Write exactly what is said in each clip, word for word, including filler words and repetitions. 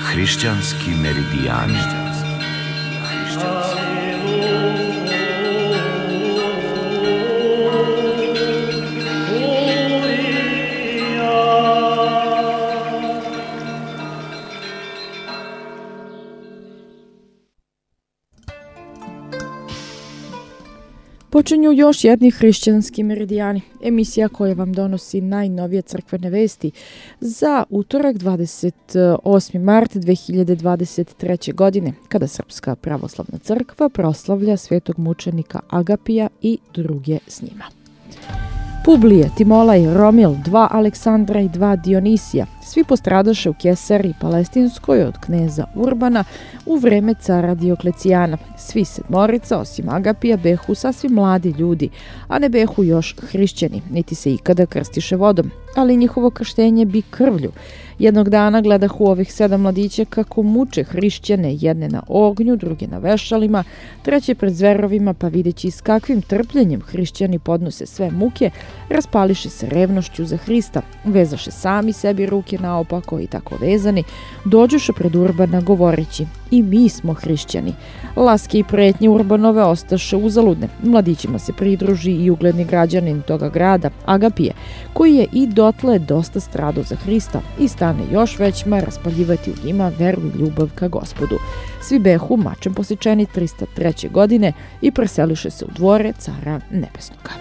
Hrišćanski meridijani. Počinju još jedni hrišćanski meridijani, emisija koja vam donosi najnovije crkvene vesti za utorak dvadeset osmi mart dve hiljade dvadeset treće. godine, kada Srpska pravoslavna crkva proslavlja svetog mučenika Agapija i druge s njima. Publije, Timolaj, Romil, dva Aleksandra i dva Dionisija, svi postradaše u Kesariji Palestinskoj od kneza Urbana u vreme cara Dioklecijana. Svi sedmorica, osim Agapija, behu sasvim mladi ljudi, a ne behu još hrišćani, niti se ikada krstiše vodom, ali njihovo krštenje bi krvlju. Jednog dana gledahu ovih sedam mladića kako muče hrišćane, jedne na ognju, druge na vešalima, treće pred zverovima, pa videći s kakvim trpljenjem hrišćani podnose sve muke, raspališe se revnošću za Hrista, vezaše sami sebi ruke naopako i tako vezani, dođuše pred Urbana govoreći: i mi smo hrišćani. Laske i pretnje Urbanove ostaše uzaludne. Mladićima se pridruži i ugledni građanin toga grada, Agapije, koji je i dotle dosta stradao za Hrista i stane još većma raspaljivati u njima veru i ljubav ka Gospodu. Svi behu mačem posečeni trista treće. godine i preseliše se u dvore cara nebesnoga.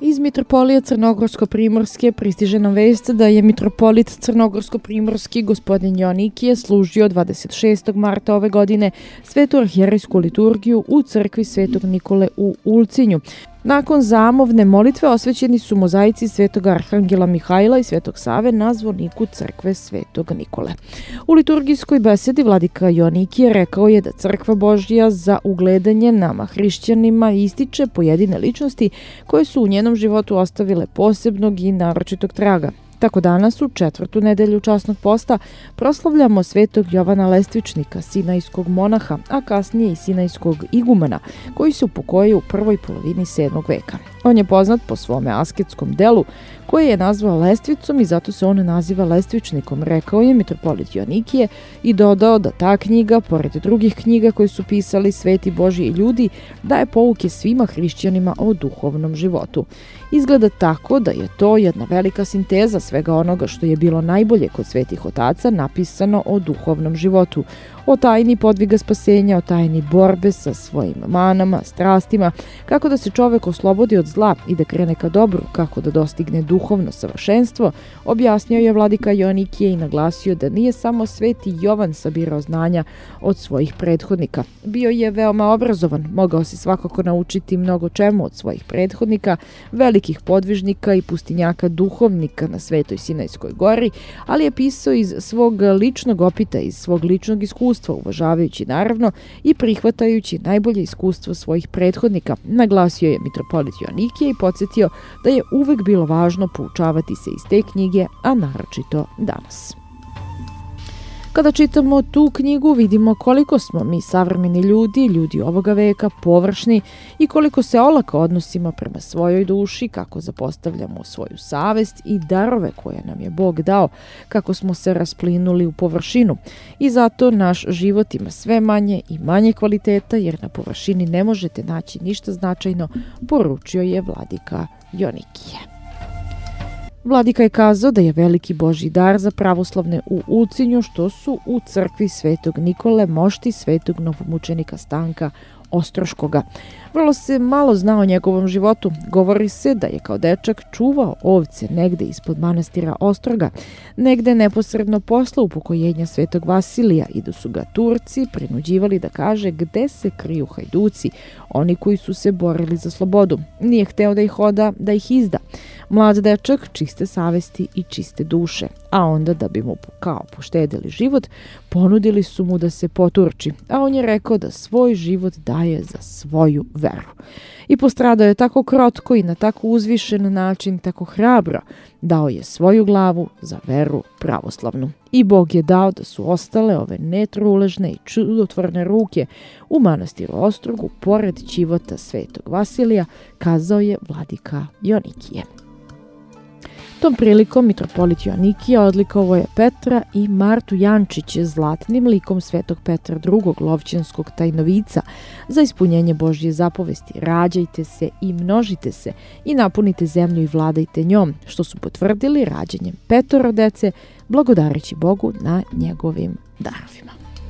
Iz Mitropolije Crnogorsko-Primorske pristiže nam vest da je mitropolit Crnogorsko-Primorski gospodin Joanikije služio dvadeset šestog marta ove godine svetu arhijerejsku liturgiju u crkvi Svetog Nikole u Ulcinju. Nakon zamovne molitve osvećeni su mozaici Svetog Arhangela Mihajla i Svetog Save na zvoniku crkve Svetog Nikole. U liturgijskoj besedi vladika Joanikije rekao je da crkva Božja za ugledanje nama hrišćanima ističe pojedine ličnosti koje su u njenom životu ostavile posebnog i naročitog traga. Tako danas u četvrtu nedelju časnog posta proslavljamo Svetog Jovana Lestvičnika, sinajskog monaha, a kasnije i sinajskog igumena, koji se upokojio u prvoj polovini sedmog veka. On je poznat po svome asketskom delu, koje je nazvao lestvicom i zato se on naziva Lestvičnikom, rekao je mitropolit Joanikije i dodao da ta knjiga, pored drugih knjiga koje su pisali sveti Božji ljudi, daje pouke svima hrišćanima o duhovnom životu. Izgleda tako da je to jedna velika sinteza svega onoga što je bilo najbolje kod svetih otaca napisano o duhovnom životu, o tajni podviga spasenja, o tajni borbe sa svojim manama, strastima, kako da se čovek oslobodi od zla i da krene ka dobru, kako da dostigne duhovno savršenstvo, objasnio je vladika Joanikije i naglasio da nije samo sveti Jovan sabirao znanja od svojih prethodnika. Bio je veoma obrazovan, mogao se svakako naučiti mnogo čemu od svojih prethodnika, velikih podvižnika i pustinjaka duhovnika na Svetoj Sinajskoj gori, ali je pisao iz svog ličnog opita, iz svog ličnog iskustva, uvažavajući naravno i prihvatajući najbolje iskustvo svojih prethodnika, naglasio je mitropolit Joanikije i podsjetio da je uvek bilo važno poučavati se iz te knjige, a naročito danas. Kada čitamo tu knjigu vidimo koliko smo mi savremeni ljudi, ljudi ovoga veka, površni i koliko se olako odnosimo prema svojoj duši, kako zapostavljamo svoju savest i darove koje nam je Bog dao, kako smo se rasplinuli u površinu. I zato naš život ima sve manje i manje kvaliteta jer na površini ne možete naći ništa značajno, poručio je vladika Joanikije. Vladika je kazao da je veliki Božji dar za pravoslavne u Ulcinju što su u crkvi Svetog Nikole mošti svetog novomučenika Stanka Ostroškoga. Vrlo se malo zna o njegovom životu. Govori se da je kao dečak čuvao ovce negde ispod manastira Ostroga, negde neposredno posle upokojenja Svetog Vasilija i da su ga Turci prinuđivali da kaže gde se kriju hajduci, oni koji su se borili za slobodu. Nije hteo da ih oda, da ih izda. Mlad dečak čiste savesti i čiste duše, a onda da bi mu kao poštedili život, ponudili su mu da se poturči, a on je rekao da svoj život daje za svoju veru. I postradao je tako krotko i na tako uzvišen način, tako hrabro, dao je svoju glavu za veru pravoslavnu. I Bog je dao da su ostale ove netruležne i čudotvorne ruke u manastiru Ostrogu, pored ćivota Svetog Vasilija, kazao je vladika Joanikije. Tom prilikom mitropolit Joanikije odlikovao je Petra i Martu Jančić zlatnim likom Svetog Petra drugog lovćanskog tajnovica za ispunjenje Božje zapovesti rađajte se i množite se i napunite zemlju i vladajte njom, što su potvrdili rađanjem petoro dece, blagodareći Bogu na njegovim darovima.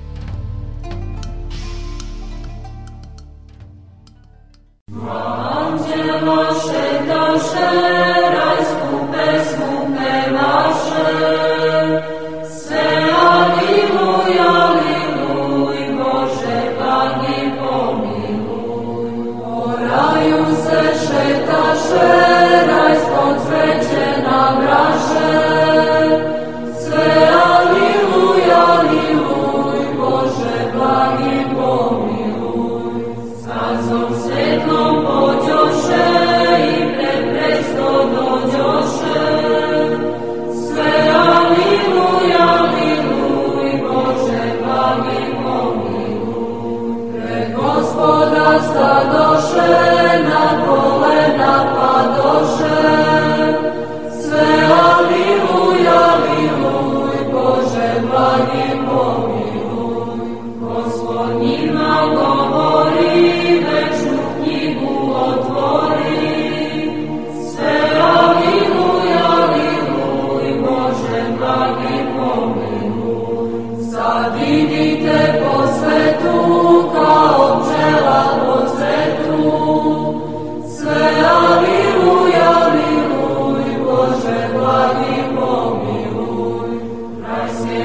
Anđelo šetaše, rajsku pesmu pevaše, sve aliluj, aliluj, Bože blagi pomiluj. Po raju se šetaše, rajsko cveće nabraše, sve aliluj, aliluj, Bože blagi pomiluj. Stazom svetlom pođoše i pred presto dođoše, sve aliluj, aliluj, Bože blagi pomiluj. Pred Gospoda stadoše, na kolena padoše, sve aliluj, aliluj, Bože blagi pomiluj. Gospod njima govori, večnu knjigu otvori, sve aliluj, aliluj, Bože blagi pomiluj. Sad idite po svetu, kao pčela po cvetu, sve aliluj,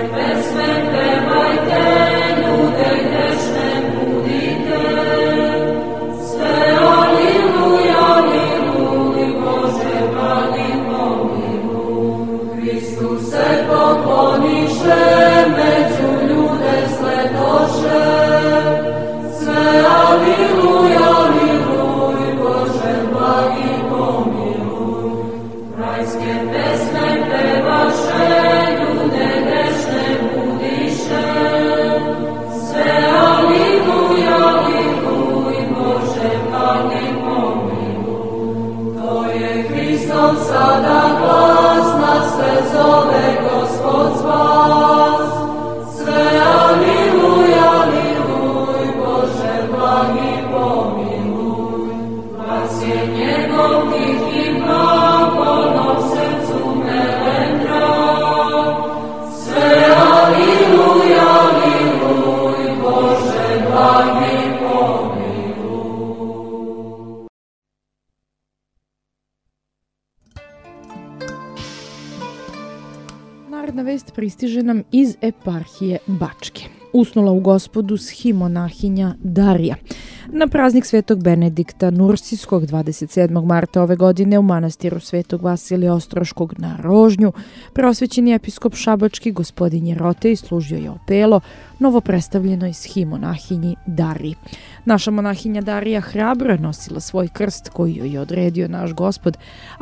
Naredna vest pristiže nam iz eparhije Bačke. Usnula u Gospodu schimonahhinja Darija. Na praznik Svetog Benedikta Nursijskog dvadeset sedmog marta ove godine u manastiru Svetog Vasilija Ostroškog na Rožnju preosvećeni episkop Šabački gospodin Jerotej služio je opelo novopredstavljenoj schimonahhinji Dariji. Naša monahinja Darija hrabro je nosila svoj krst koji joj je odredio naš Gospod,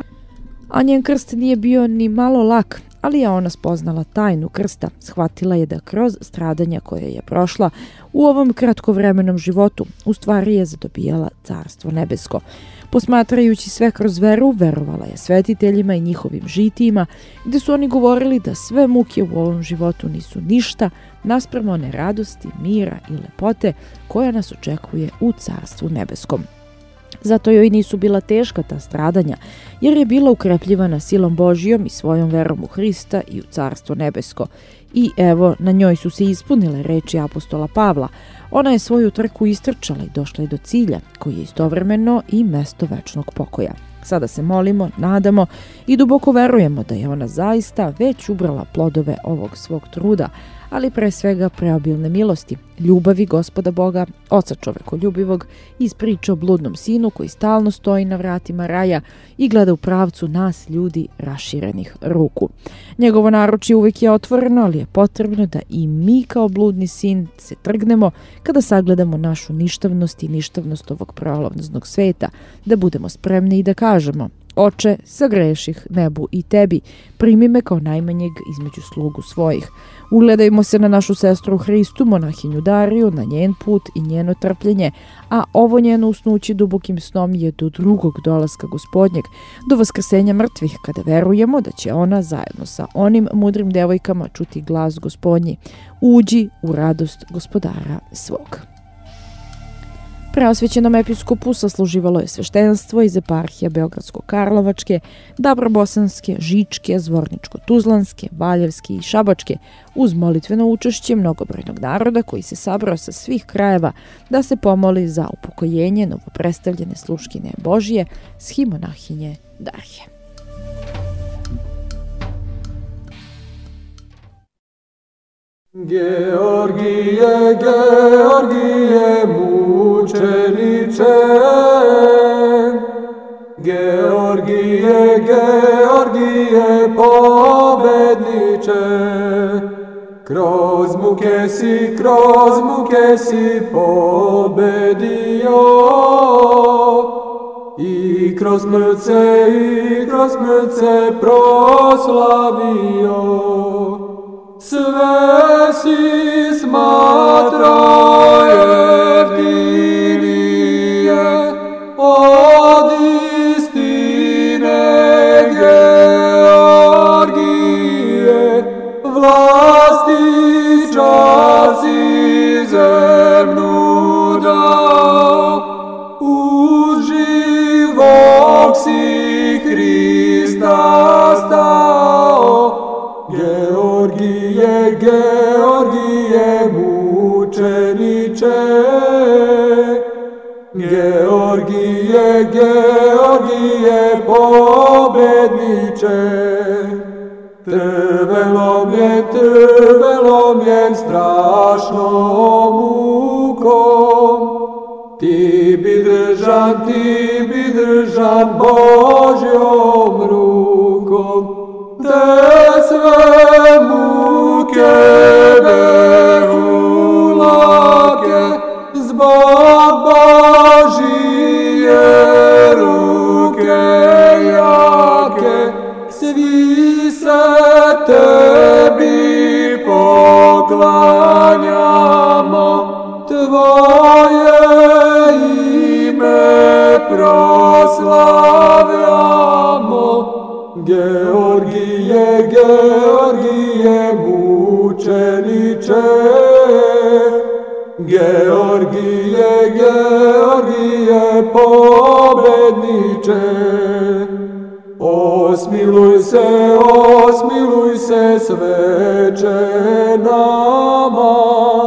a njen krst nije bio ni malo lak, ali je ona spoznala tajnu krsta, shvatila je da kroz stradanja koje je prošla u ovom kratkovremenom životu u stvari je zadobijala carstvo nebesko. Posmatrajući sve kroz veru, verovala je svetiteljima i njihovim žitijima, gde su oni govorili da sve muke u ovom životu nisu ništa naspram one radosti, mira i lepote koja nas očekuje u carstvu nebeskom. Zato joj nisu bila teška ta stradanja, jer je bila ukrepljivana silom Božijom i svojom verom u Hrista i u carstvo nebesko. I evo, na njoj su se ispunile reči apostola Pavla. Ona je svoju trku istrčala i došla je do cilja, koji je istovremeno i mesto večnog pokoja. Sada se molimo, nadamo i duboko verujemo da je ona zaista već ubrala plodove ovog svog truda, ali pre svega preobilne milosti, ljubavi Gospoda Boga, Oca čovekoljubivog, iz priče o bludnom sinu koji stalno stoji na vratima raja i gleda u pravcu nas ljudi raširenih ruku. Njegovo naručje uvijek je otvoreno, ali je potrebno da i mi kao bludni sin se trgnemo kada sagledamo našu ništavnost i ništavnost ovog prolovnog sveta, da budemo spremni i da kažemo: Oče, sagreših nebu i tebi, primi me kao najmanjeg između slugu svojih. Ugledajmo se na našu sestru u Hristu, monahinju Dariju, na njen put i njeno trpljenje, a ovo njeno usnuće dubokim snom je do drugog dolaska Gospodnjeg, do vaskrsenja mrtvih, kada verujemo da će ona zajedno sa onim mudrim devojkama čuti glas Gospodnji. Uđi u radost Gospodara svog. Preosvećenom episkopu sasluživalo je sveštenstvo iz eparhija Beogradsko-Karlovačke, Dabrobosanske, Žičke, Zvorničko-Tuzlanske, Valjevske i Šabačke, uz molitveno učešće mnogobrojnog naroda koji se sabrao sa svih krajeva da se pomoli za upokojenje novopredstavljene sluškine Božije, schimonahhinje Darije. Georgije, Georgije, mučeniče, Georgije, Georgije, pobedniče, kroz muke si, kroz muke si pobedio, i kroz mrce, i kroz mrce proslavio. Sve si smatrao jeftinije od istine, Georgije, vlasti čas i zemlju dao, uz živog si Hrista stao. Georgije, Georgije, mučeniče, Georgije, Georgije, pobedniče, trvelo mje, trvelo slomljen strašnom mukom. Ti bi držan, ti bi držan Božjom rukom, te sve muke behu lake, zbog Božije ruke jake, svi se tebi poklanjamo, tvoje ime proslavljamo. Georgije, Georgije, mučeniče, Georgije, Georgije, pobedniče. Osmiluj se, osmiluj se, sveče nama,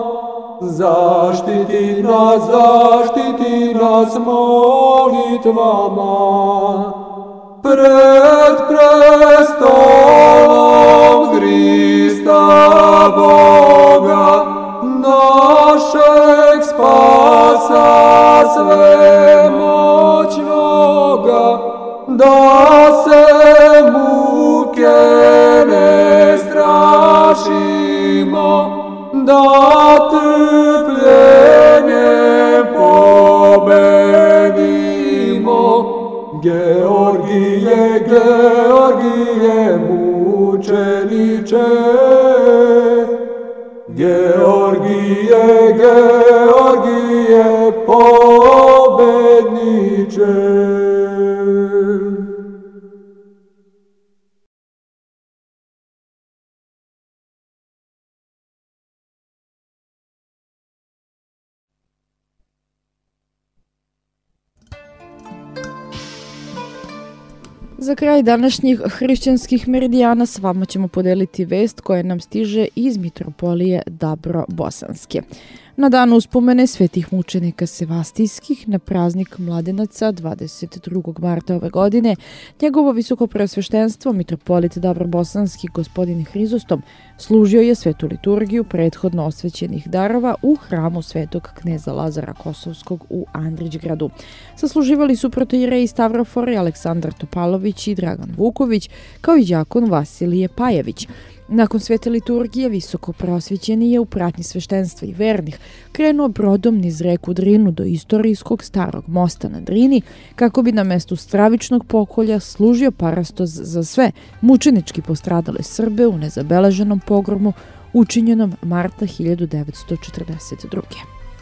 zaštiti nas, zaštiti nas molitvama. Pred prestolom Hrista Boga, našeg spasa svemoćnoga, da se muke ne strašimo, da trpljenje pobedimo. Georgije, Georgije, mučeniče, Georgije, Georgije, pobedniče. Za kraj današnjih hrišćanskih meridijana s vama ćemo podeliti vest koja nam stiže iz mitropolije Dabro-Bosanske. Na dan uspomene svetih mučenika sevastijskih na praznik Mladenaca dvadeset drugog marta ove godine, njegovo visokopreosveštenstvo mitropolit Dabro-Bosanski gospodin Hrizostom služio je svetu liturgiju prethodno osvećenih darova u hramu svetog kneza Lazara Kosovskog u Andrićgradu. Sasluživali su protoijereji Stavrofor i Aleksandar Topalović i Dragan Vuković, kao i đakon Vasilije Pajević. Nakon svete liturgije, visoko preosvećeni je u pratnji sveštenstva i vernih krenuo brodom niz reku Drinu do istorijskog starog mosta na Drini, kako bi na mestu stravičnog pokolja služio parastos za sve mučenički postradale Srbe u nezabeleženom pogromu učinjenom marta hiljadu devetsto četrdeset druge.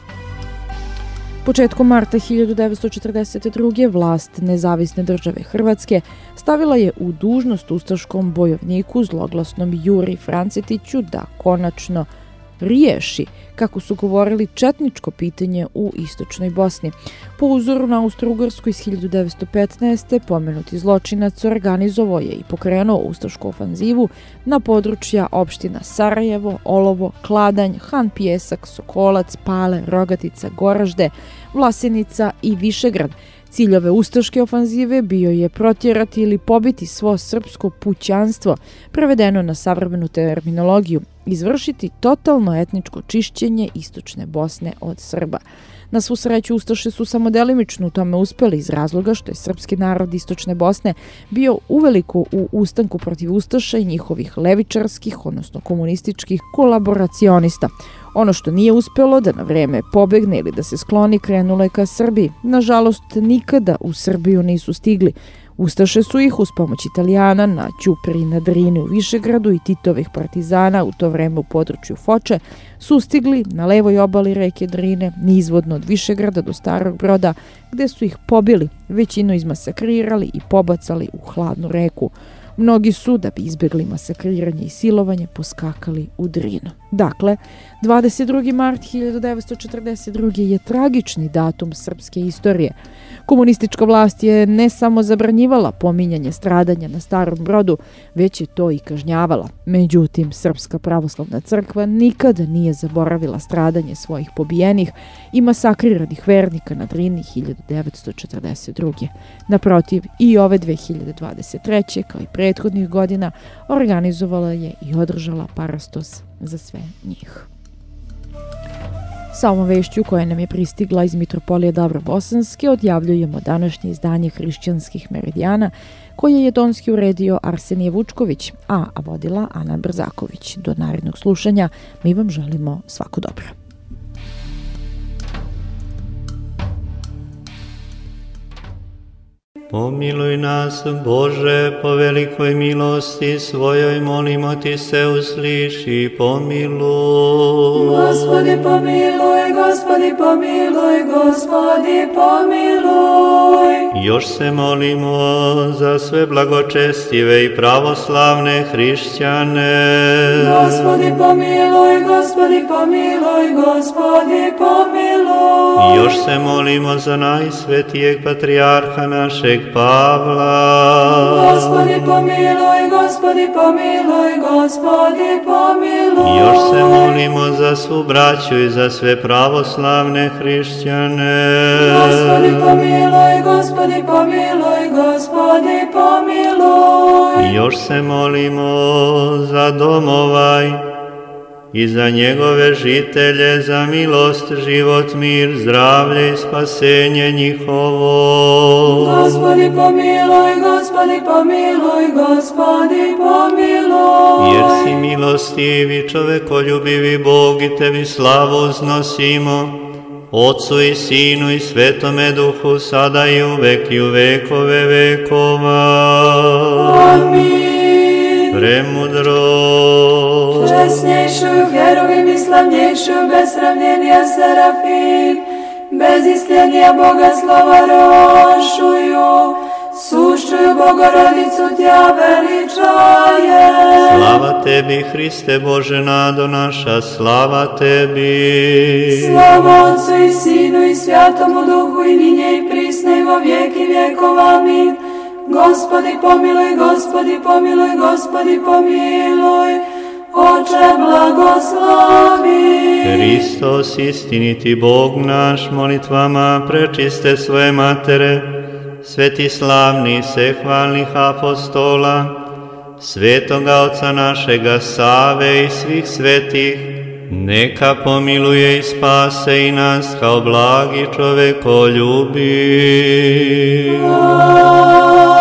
Početkom marta hiljadu devetsto četrdeset druge vlast Nezavisne države Hrvatske stavila je u dužnost ustaškom bojovniku zloglasnom Juri Francetiću da konačno riješi, kako su govorili, četničko pitanje u istočnoj Bosni. Po uzoru na Austro-Ugarsku iz hiljadu devetsto petnaeste. pomenuti zločinac organizovao je i pokrenuo ustašku ofanzivu na područja opština Sarajevo, Olovo, Kladanj, Han Pijesak, Sokolac, Pale, Rogatica, Goražde, Vlasenica i Višegrad. Cilj ove ustaške ofanzive bio je protjerati ili pobiti svo srpsko pućanstvo, prevedeno na savremenu terminologiju, izvršiti totalno etničko čišćenje istočne Bosne od Srba. Na svu sreću, ustaše su samo delimično u tome uspeli iz razloga što je srpski narod istočne Bosne bio uveliko u ustanku protiv ustaša i njihovih levičarskih, odnosno komunističkih kolaboracionista. Ono što nije uspjelo da na vreme pobegne ili da se skloni krenulo je ka Srbiji. Nažalost, nikada u Srbiju nisu stigli. Ustaše su ih uz pomoć Italijana na Ćupri, na Drini u Višegradu i Titovih partizana u to vreme u području Foče sustigli na levoj obali reke Drine, nizvodno od Višegrada do Starog Broda, gde su ih pobili, većinu izmasakrirali i pobacali u hladnu reku. Mnogi su, da bi izbjegli masakriranje i silovanje, poskakali u Drinu. Dakle, dvadeset drugi mart hiljadu devetsto četrdeset druge. je tragični datum srpske istorije. Komunistička vlast je ne samo zabranjivala pominjanje stradanja na Starom Brodu, već je to i kažnjavala. Međutim, Srpska pravoslavna crkva nikada nije zaboravila stradanje svojih pobijenih i masakriranih vernika na Drini hiljadu devetsto četrdeset druge. Naprotiv, i ove dve hiljade dvadeset treće. kao i pre prethodnih godina organizovala je i održala parastos za sve njih. Sa ovom vešću koja nam je pristigla iz Mitropolije Dobro-Bosanske odjavljujemo današnje izdanje Hrišćanskih meridijana koje je tonski uredio Arsenije Vučković, a vodila Ana Brzaković. Do narednog slušanja mi vam želimo svako dobro. Pomiluj nas, Bože, po velikoj milosti svojoj, molimo ti se, usliši i pomiluj. Gospodi pomiluj, Gospodi pomiluj, Gospodi pomiluj. Još se molimo za sve blagočestive i pravoslavne hrišćane. Gospodi pomiluj, Gospodi pomiluj, Gospodi pomiluj. Još se molimo za najsvetijeg patrijarha našeg Pavla. Gospodi pomiluj, Gospodi pomiluj, Gospodi pomiluj. Još se molimo za svu braću i za sve pravoslavne hrišćane. Gospodi pomiluj, Gospodi pomiluj, Gospodi pomiluj. Još se molimo za dom ovaj i za njegove žitelje, za milost, život, mir, zdravlje i spasenje njihovo. Gospodi pomiluj, Gospodi pomiluj, Gospodi pomiluj. Jer si milostivi, čovekoljubivi Bog, i tebi slavu uznosimo, Otcu i Sinu i Svetome Duhu, sada i uvek i u vekove vekova. Amin. Premudrost, Česnejšuju heruvim i slavnjejšuju bez sravnjenja serafim, bez isljenja Boga slova rošuju, sušuju Bogorodicu tja veličaje. slava tebi, Hriste Bože nado naša, slava tebi. Slava Otcu i Sinu i Svjatomu Duhu i ninje i prisne i vo vijeki vjekov. Amin. Gospodi pomiluj, Gospodi pomiluj, Gospodi pomiluj, Oče blagoslovi. Hristos, istiniti Bog naš, molitvama prečiste svoje matere, sveti slavni sehvalnih apostola, svetoga Oca našega Save i svih svetih, neka pomiluje i spase i nas kao blagi čovekoljubi. Amin.